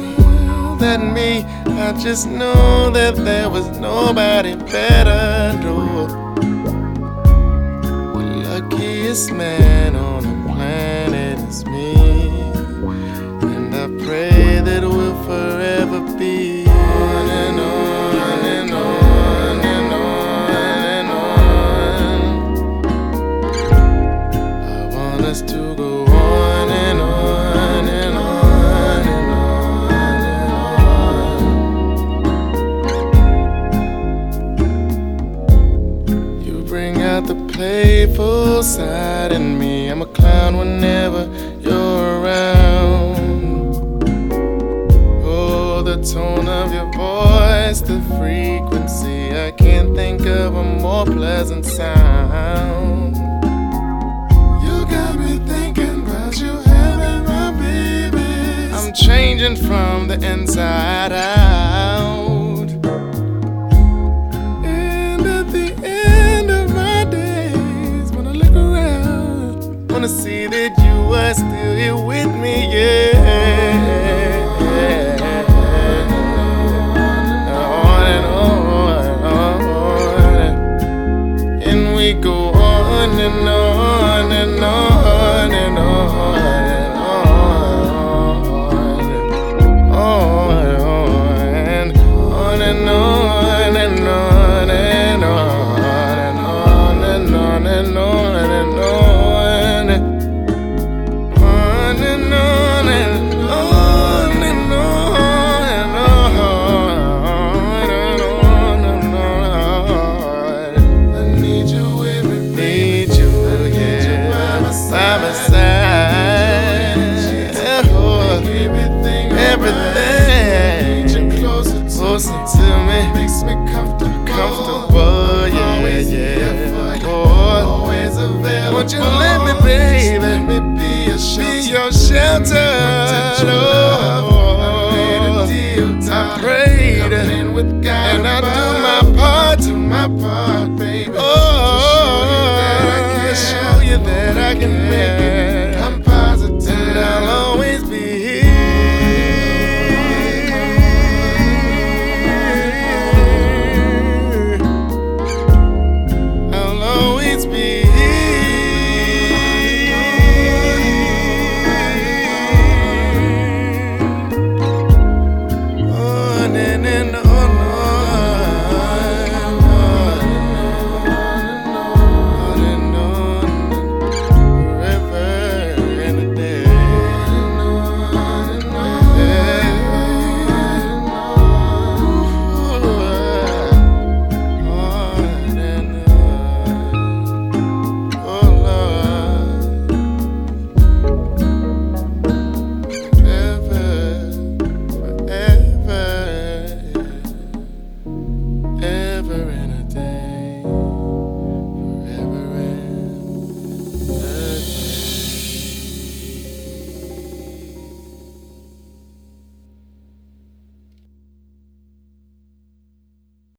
than me. I just knew that there was nobody better. No, the luckiest man on the planet is me, and I pray that we'll forever be on and on and on and on and on. I want us to go on and on and on and on. You bring out the playful side in me. I'm a clown whenever you're around. Oh, the tone of your voice, the frequency, I can't think of a more pleasant sound. You got me thinking about you having my baby. I'm changing from the inside out, and at the end of my days, when I look around, wanna see that you are still here with me, yeah. On and on, and we go on and on and on and on and on, and on and on and on and on and on and on and on and on. Everything closer to me makes me comfortable, yeah, yeah. Always available. Won't you let me, baby, be your shelter? I prayed and I do my part, baby. Oh, show you that I can make it. I'm positive I'll always be here. Ever